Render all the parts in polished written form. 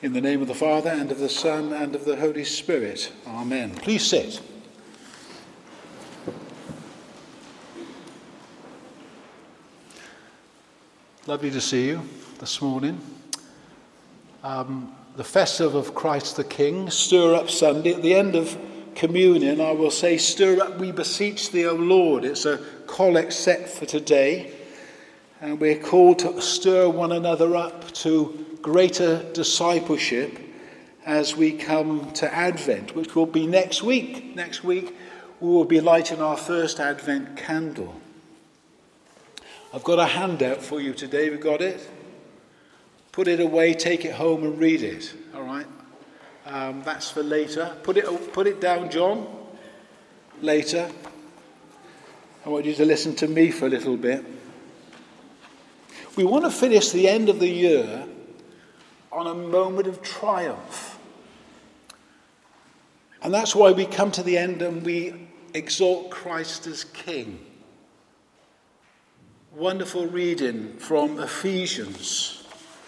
In the name of the Father, and of the Son, and of the Holy Spirit. Amen. Please sit. Lovely to see you this morning. The Festival of Christ the King, Stir Up Sunday. At the end of communion, I will say, "Stir up, we beseech thee, O Lord." It's a collect set for today. And we're called to stir one another up to greater discipleship as we come to Advent, which will be next week. Next week, we will be lighting our first Advent candle. I've got a handout for you today. Have you got it? Put it away, take it home and read it. All right? That's for later. Put it down, John. Later. I want you to listen to me for a little bit. We want to finish the end of the year on a moment of triumph. And that's why we come to the end and we exalt Christ as King. Wonderful reading from Ephesians.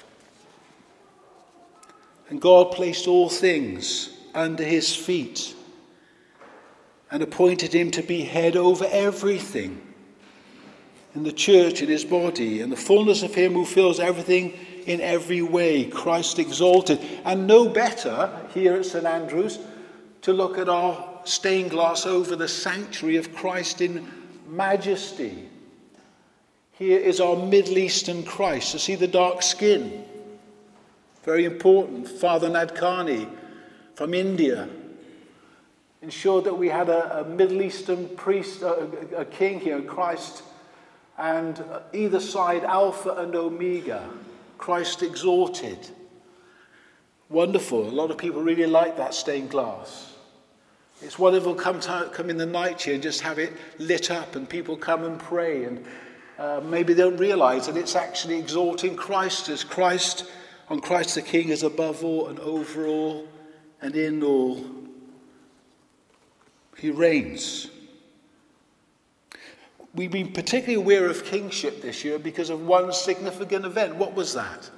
And God placed all things under his feet and appointed him to be head over everything in the church, in his body, and the fullness of him who fills everything in every way, Christ exalted. And no better, here at St. Andrew's, to look at our stained glass over the sanctuary of Christ in majesty. Here is our Middle Eastern Christ. To see the dark skin, very important. Father Nadkarni from India ensured that we had a Middle Eastern priest, a king here, Christ, and either side, Alpha and Omega, Christ exalted. Wonderful. A lot of people really like that stained glass. It's wonderful to come in the night here and just have it lit up and people come and pray, and maybe they don't realize that it's actually exalting Christ as Christ, on Christ the King is above all and over all and in all. He reigns. We've been particularly aware of kingship this year because of one significant event. What was that?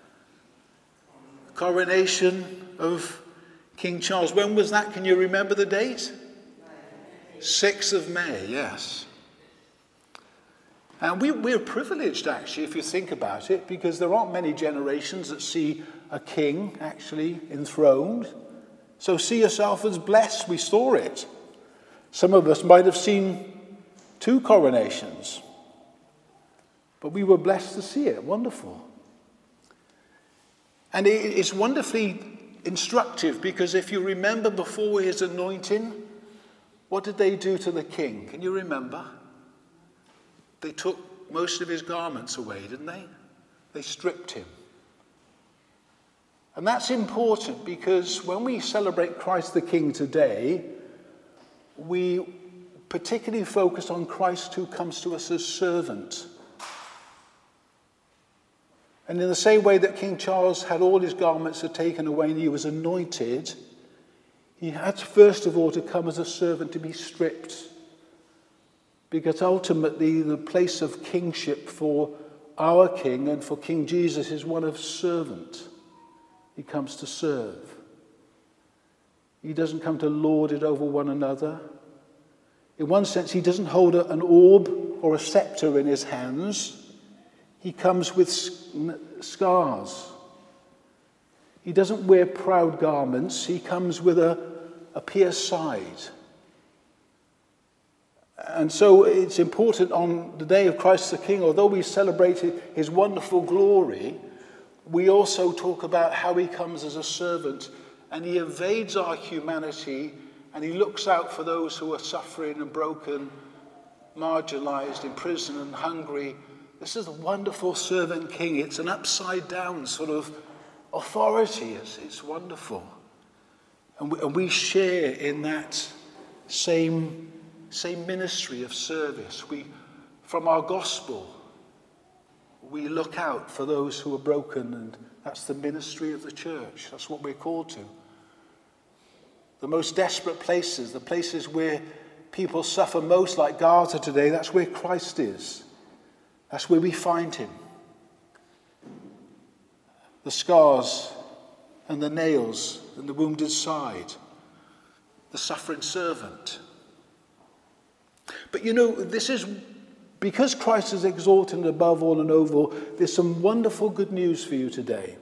Coronation of King Charles. When was that? Can you remember the date? 6th of May, yes. And we're privileged, actually, if you think about it, because there aren't many generations that see a king actually enthroned. So see yourself as blessed. We saw it. Some of us might have seen 2 coronations, but we were blessed to see it. Wonderful. And it's wonderfully instructive, because if you remember before his anointing, what did they do to the king? Can you remember? They took most of his garments away, didn't they? They stripped him. And that's important, because when we celebrate Christ the King today, we particularly focus on Christ who comes to us as servant. And in the same way that King Charles had all his garments taken away and he was anointed, he had first of all to come as a servant, to be stripped. Because ultimately the place of kingship for our King and for King Jesus is one of servant. He comes to serve. He doesn't come to lord it over one another. In one sense, he doesn't hold an orb or a scepter in his hands. He comes with scars. He doesn't wear proud garments. He comes with a pierced side. And so it's important on the day of Christ the King, although we celebrate his wonderful glory, we also talk about how he comes as a servant, and he evades our humanity, and he looks out for those who are suffering and broken, marginalized, in prison and hungry. This is a wonderful servant king. It's an upside down sort of authority. It's wonderful. And we share in that same ministry of service. From our gospel, we look out for those who are broken, and that's the ministry of the church. That's what we're called to. The most desperate places, the places where people suffer most, like Gaza today, that's where Christ is. That's where we find him. The scars and the nails and the wounded side, the suffering servant. But this is because Christ is exalted above all and over all. There's some wonderful good news for you today.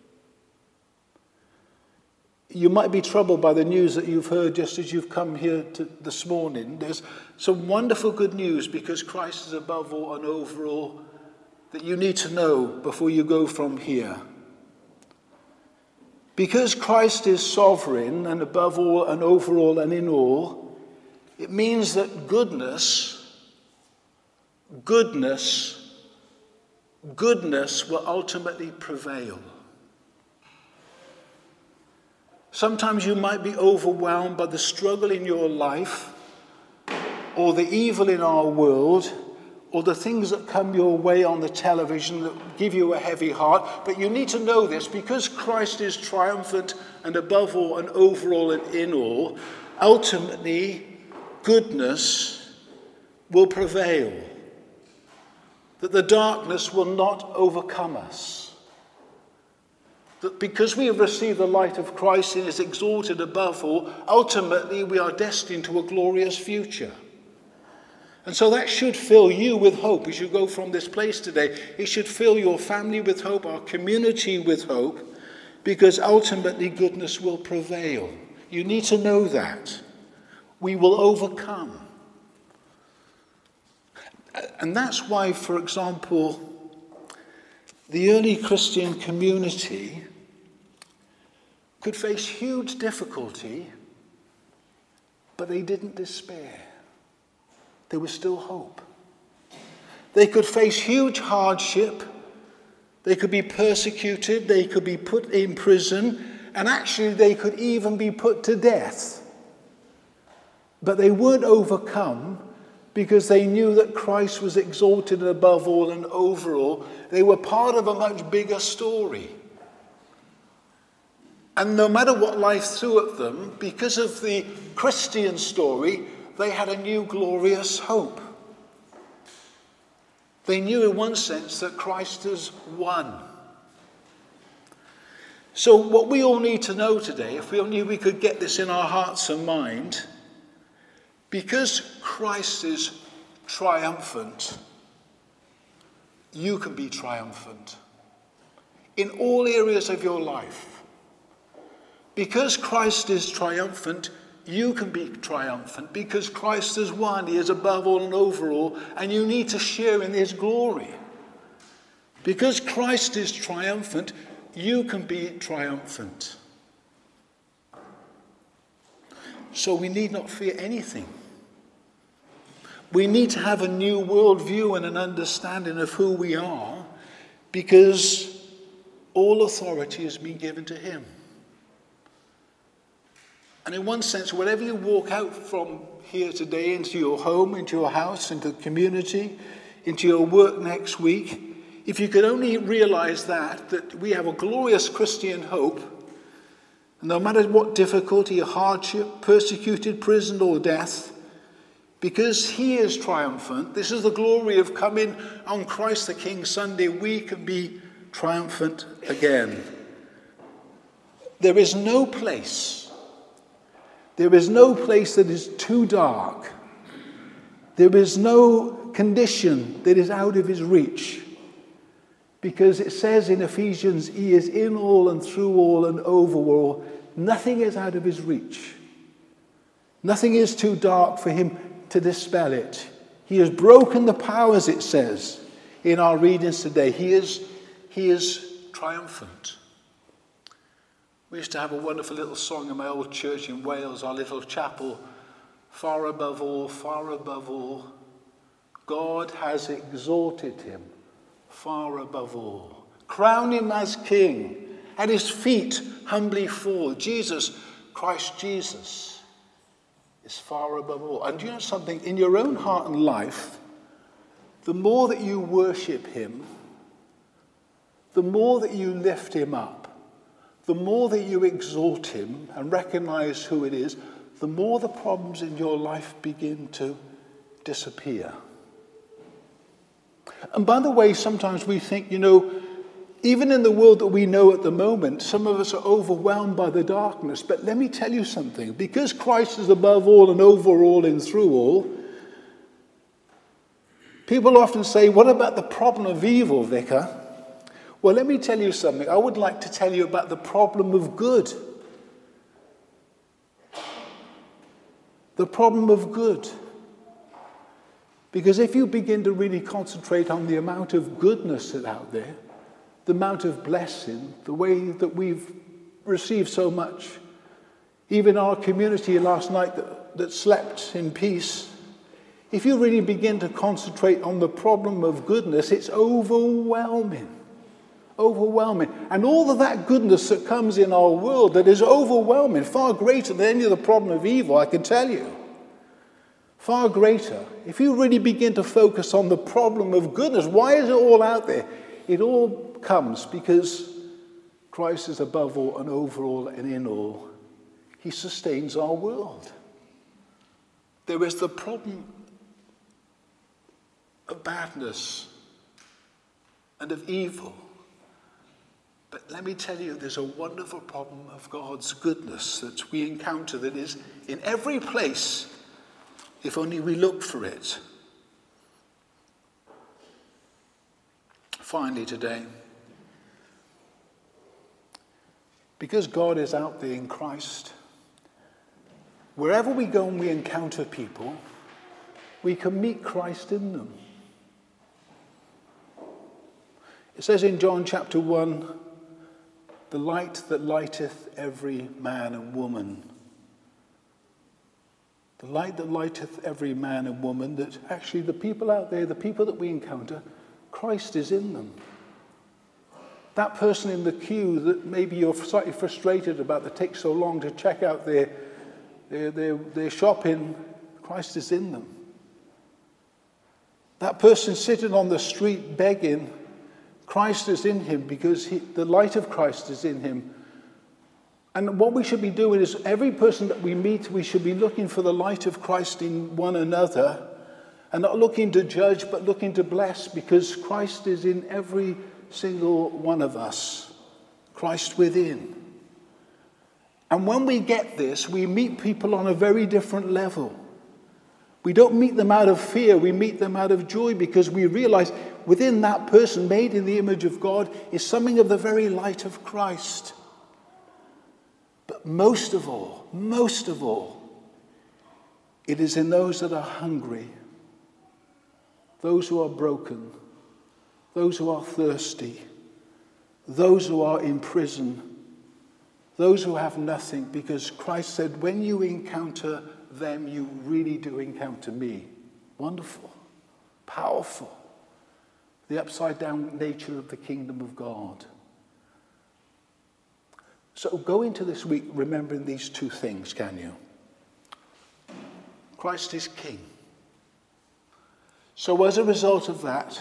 You might be troubled by the news that you've heard just as you've come here this morning. There's some wonderful good news because Christ is above all and over all that you need to know before you go from here. Because Christ is sovereign and above all and over all and in all, it means that goodness will ultimately prevail. Sometimes you might be overwhelmed by the struggle in your life, or the evil in our world, or the things that come your way on the television that give you a heavy heart. But you need to know this, because Christ is triumphant and above all and over all and in all, ultimately goodness will prevail. That the darkness will not overcome us. That because we have received the light of Christ and is exalted above all, ultimately we are destined to a glorious future. And so that should fill you with hope as you go from this place today. It should fill your family with hope, our community with hope, because ultimately goodness will prevail. You need to know that. We will overcome. And that's why, for example, the early Christian community could face huge difficulty, but they didn't despair. There was still hope. They could face huge hardship. They could be persecuted. They could be put in prison. And actually, they could even be put to death. But they weren't overcome because they knew that Christ was exalted above all and over all. They were part of a much bigger story. And no matter what life threw at them, because of the Christian story, they had a new glorious hope. They knew in one sense that Christ has won. So what we all need to know today, if we only we could get this in our hearts and mind, because Christ is triumphant, you can be triumphant in all areas of your life. Because Christ is triumphant, you can be triumphant. Because Christ has won, he is above all and over all, and you need to share in his glory. Because Christ is triumphant, you can be triumphant. So we need not fear anything. We need to have a new worldview and an understanding of who we are, because all authority has been given to him. And in one sense, wherever you walk out from here today, into your home, into your house, into the community, into your work next week, if you could only realize that we have a glorious Christian hope, no matter what difficulty, hardship, persecuted, prison, or death, because he is triumphant, this is the glory of coming on Christ the King Sunday, we can be triumphant again. There is no place that is too dark. There is no condition that is out of his reach. Because it says in Ephesians, he is in all and through all and over all. Nothing is out of his reach. Nothing is too dark for him to dispel it. He has broken the powers, it says in our readings today. He is triumphant. We used to have a wonderful little song in my old church in Wales, our little chapel. Far above all, God has exalted him far above all. Crown him as king, at his feet humbly fall. Jesus, Christ Jesus, is far above all. And do you know something? In your own heart and life, the more that you worship him, the more that you lift him up, the more that you exalt him and recognize who it is, the more the problems in your life begin to disappear. And by the way, sometimes we think, Even in the world that we know at the moment, some of us are overwhelmed by the darkness. But let me tell you something. Because Christ is above all and over all and through all, people often say, what about the problem of evil, Vicar? Well, let me tell you something. I would like to tell you about the problem of good. The problem of good. Because if you begin to really concentrate on the amount of goodness that's out there, the amount of blessing, the way that we've received so much, even our community last night that slept in peace, if you really begin to concentrate on the problem of goodness, it's overwhelming. Overwhelming. And all of that goodness that comes in our world that is overwhelming, far greater than any of the problem of evil, I can tell you. Far greater. If you really begin to focus on the problem of goodness, why is it all out there? It all comes because Christ is above all and over all and in all. He sustains our world. There is the problem of badness and of evil. But let me tell you, there's a wonderful problem of God's goodness that we encounter that is in every place, if only we look for it. Finally today, because God is out there in Christ, wherever we go and we encounter people, we can meet Christ in them. It says in John chapter 1, the light that lighteth every man and woman. The light that lighteth every man and woman, that actually the people out there, the people that we encounter, Christ is in them. That person in the queue that maybe you're slightly frustrated about that takes so long to check out their shopping, Christ is in them. That person sitting on the street begging, Christ is in him because the light of Christ is in him. And what we should be doing is every person that we meet, we should be looking for the light of Christ in one another and not looking to judge, but looking to bless, because Christ is in every single one of us. Christ within. And when we get this, we meet people on a very different level. We don't meet them out of fear, we meet them out of joy, because we realize within that person made in the image of God is something of the very light of Christ. But most of all, it is in those that are hungry, those who are broken, those who are thirsty, those who are in prison, those who have nothing, because Christ said, when you encounter them, you really do encounter me. Wonderful, powerful, the upside down nature of the kingdom of God. So go into this week remembering these two things, can you? Christ is King. So as a result of that,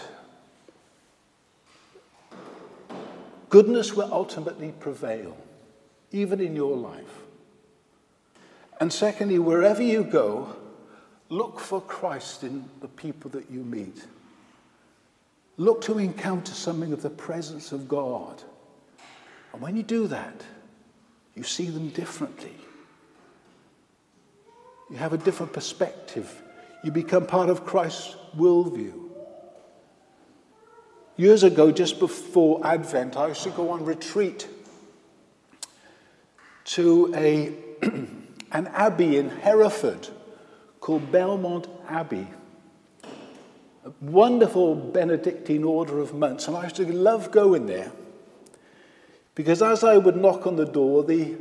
goodness will ultimately prevail, even in your life. And secondly, wherever you go, look for Christ in the people that you meet. Look to encounter something of the presence of God. And when you do that, you see them differently. You have a different perspective. You become part of Christ's worldview. Years ago, just before Advent, I used to go on retreat to an abbey in Hereford called Belmont Abbey. A wonderful Benedictine order of monks. And I used to love going there, because as I would knock on the door, the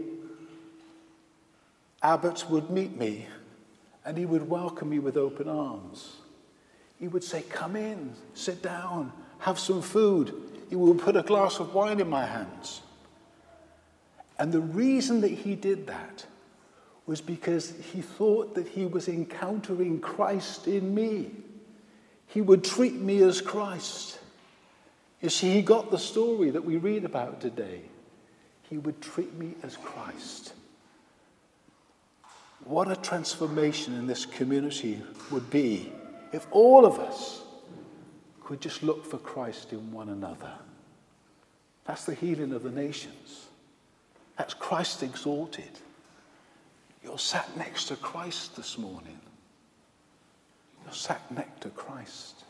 abbot would meet me and he would welcome me with open arms. He would say, come in, sit down, have some food. He would put a glass of wine in my hands. And the reason that he did that was because he thought that he was encountering Christ in me. He would treat me as Christ. You see, he got the story that we read about today. He would treat me as Christ. What a transformation in this community would be if all of us could just look for Christ in one another. That's the healing of the nations. That's Christ exalted. You're sat next to Christ this morning. You're sat next to Christ.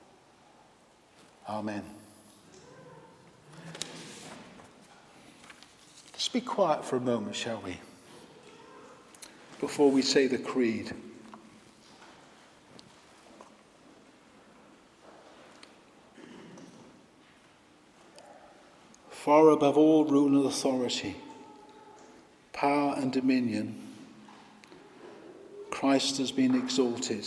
Amen. Let's be quiet for a moment, shall we? Before we say the creed. Far above all rule and authority, power and dominion, Christ has been exalted.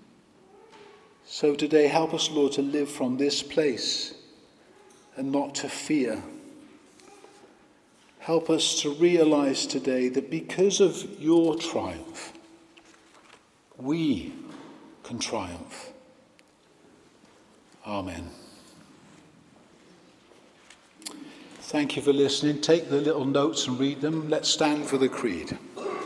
So today, help us, Lord, to live from this place and not to fear. Help us to realize today that because of your triumph, we can triumph. Amen. Thank you for listening. Take the little notes and read them. Let's stand for the creed.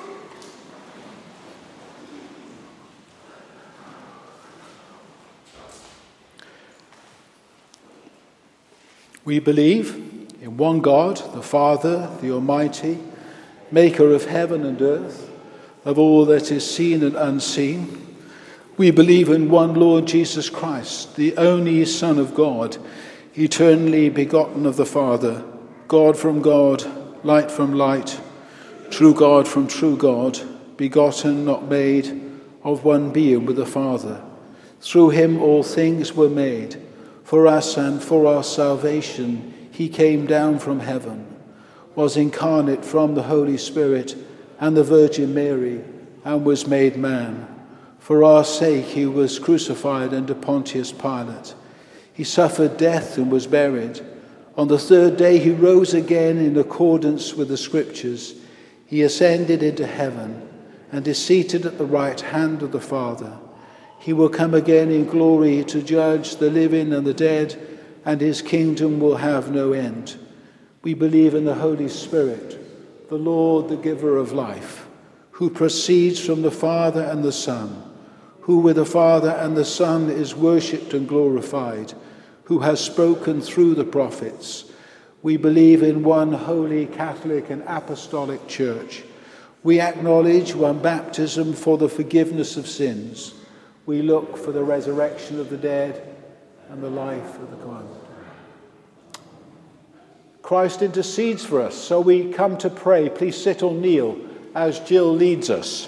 We believe in one God, the Father, the Almighty, maker of heaven and earth, of all that is seen and unseen. We believe in one Lord Jesus Christ, the only Son of God, eternally begotten of the Father, God from God, light from light, true God from true God, begotten, not made, of one being with the Father. Through him all things were made. For us and for our salvation, he came down from heaven, was incarnate from the Holy Spirit and the Virgin Mary, and was made man. For our sake he was crucified under Pontius Pilate. He suffered death and was buried. On the third day he rose again in accordance with the Scriptures. He ascended into heaven and is seated at the right hand of the Father. He will come again in glory to judge the living and the dead, and his kingdom will have no end. We believe in the Holy Spirit, the Lord, the giver of life, who proceeds from the Father and the Son, who with the Father and the Son is worshipped and glorified, who has spoken through the prophets. We believe in one holy Catholic and Apostolic Church. We acknowledge one baptism for the forgiveness of sins. We look for the resurrection of the dead and the life of the coming. Christ intercedes for us, so we come to pray. Please sit or kneel as Jill leads us.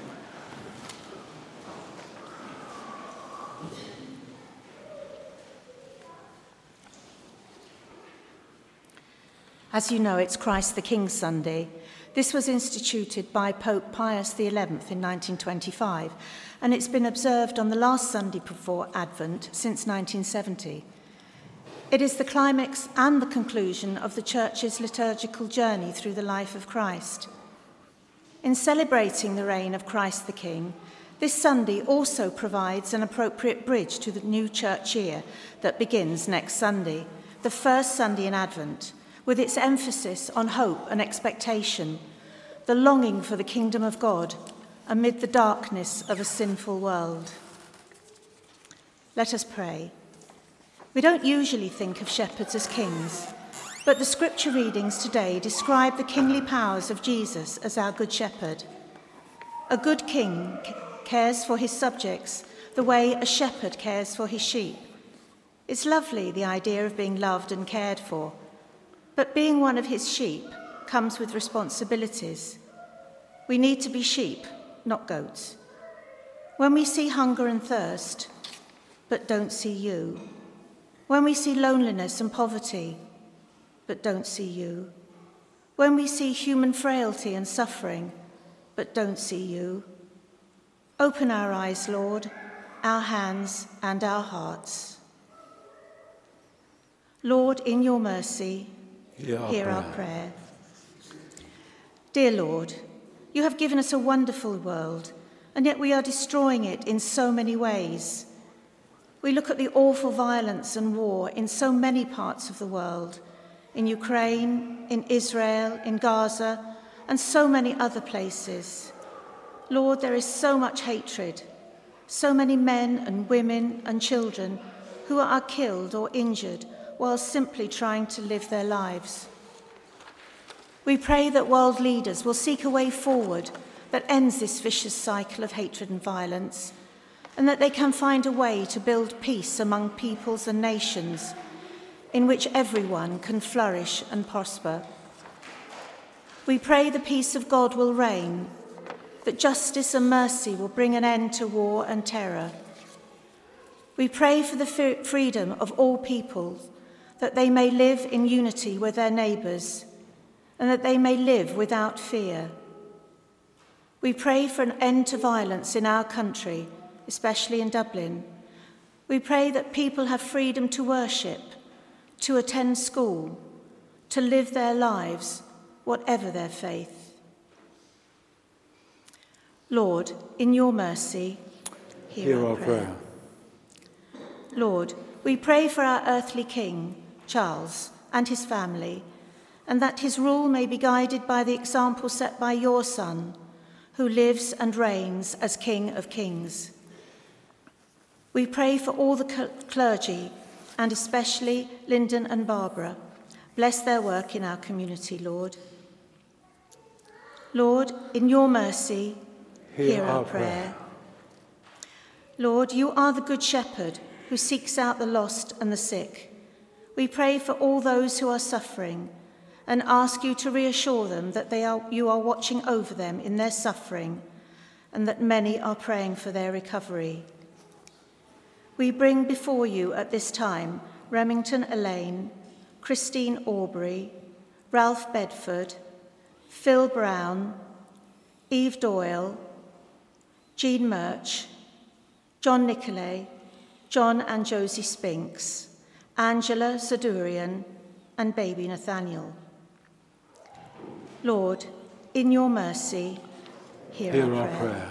As you know, it's Christ the King Sunday. This was instituted by Pope Pius XI in 1925, and it's been observed on the last Sunday before Advent since 1970. It is the climax and the conclusion of the Church's liturgical journey through the life of Christ. In celebrating the reign of Christ the King, this Sunday also provides an appropriate bridge to the new church year that begins next Sunday, the first Sunday in Advent, with its emphasis on hope and expectation, the longing for the kingdom of God amid the darkness of a sinful world. Let us pray. We don't usually think of shepherds as kings, but the scripture readings today describe the kingly powers of Jesus as our good shepherd. A good king cares for his subjects the way a shepherd cares for his sheep. It's lovely, the idea of being loved and cared for, but being one of his sheep comes with responsibilities. We need to be sheep, not goats. When we see hunger and thirst, but don't see you. When we see loneliness and poverty, but don't see you. When we see human frailty and suffering, but don't see you. Open our eyes, Lord, our hands and our hearts. Lord, in your mercy, hear our prayer. Dear Lord, you have given us a wonderful world, and yet we are destroying it in so many ways. We look at the awful violence and war in so many parts of the world, in Ukraine, in Israel, in Gaza, and so many other places. Lord, there is so much hatred, so many men and women and children who are killed or injured while simply trying to live their lives. We pray that world leaders will seek a way forward that ends this vicious cycle of hatred and violence, and that they can find a way to build peace among peoples and nations in which everyone can flourish and prosper. We pray the peace of God will reign, that justice and mercy will bring an end to war and terror. We pray for the freedom of all peoples, that they may live in unity with their neighbours, and that they may live without fear. We pray for an end to violence in our country, especially in Dublin. We pray that people have freedom to worship, to attend school, to live their lives, whatever their faith. Lord, in your mercy, hear our prayer. Lord, we pray for our earthly King, Charles, and his family, and that his rule may be guided by the example set by your Son, who lives and reigns as King of Kings. We pray for all the clergy, and especially Lyndon and Barbara. Bless their work in our community, Lord. Lord, in your mercy, hear our prayer. Lord, you are the Good Shepherd who seeks out the lost and the sick. We pray for all those who are suffering and ask you to reassure them that you are watching over them in their suffering and that many are praying for their recovery. We bring before you at this time Remington Elaine, Christine Aubrey, Ralph Bedford, Phil Brown, Eve Doyle, Jean Murch, John Nicolay, John and Josie Spinks, Angela Zadurian, and baby Nathaniel. Lord, in your mercy, hear our prayer.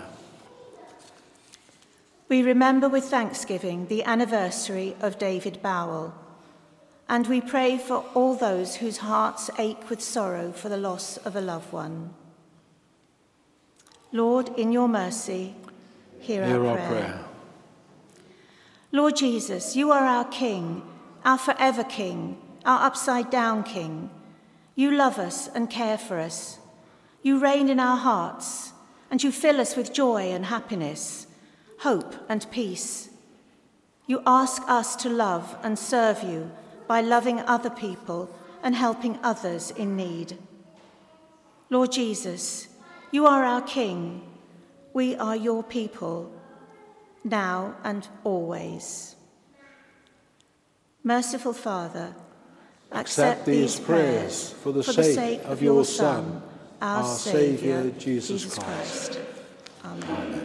We remember with thanksgiving the anniversary of David Bowell, and we pray for all those whose hearts ache with sorrow for the loss of a loved one. Lord, in your mercy, hear our prayer. Lord Jesus, you are our King, our forever King, our upside-down King. You love us and care for us. You reign in our hearts, and you fill us with joy and happiness, hope and peace. You ask us to love and serve you by loving other people and helping others in need. Lord Jesus, you are our King. We are your people, now and always. Merciful Father, accept these prayers for the sake of your Son, our Saviour, Jesus Christ. Amen.